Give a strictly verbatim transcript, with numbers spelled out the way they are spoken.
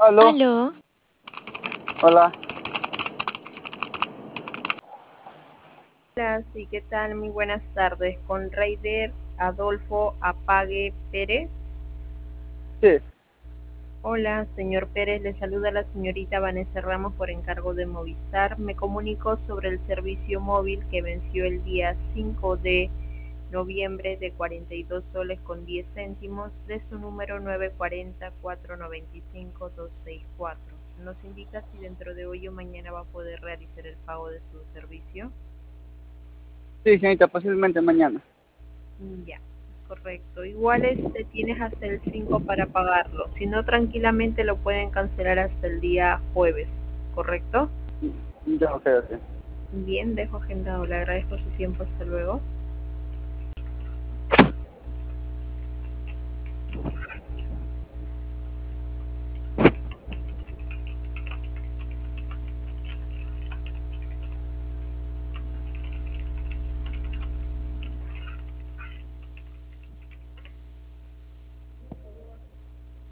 Aló, Aló, hola. Hola, sí, ¿qué tal? Muy buenas tardes. Con Raider Adolfo Apague Pérez. Sí, Hola, señor Pérez, le saluda la señorita Vanessa Ramos por encargo de Movistar. Me comunicó sobre el servicio móvil que venció el día cinco de noviembre de cuarenta y dos soles con diez céntimos de su número nueve cuatro cero, cuatro nueve cinco, dos seis cuatro. ¿Nos indica si dentro de hoy o mañana va a poder realizar el pago de su servicio? sí, señorita, posiblemente mañana. Ya, correcto. Igual este tienes hasta el cinco para pagarlo. Si no, tranquilamente lo pueden cancelar hasta el día jueves, ¿correcto? Ya, ok, ok. Bien, dejo agendado. Le agradezco su tiempo. Hasta luego.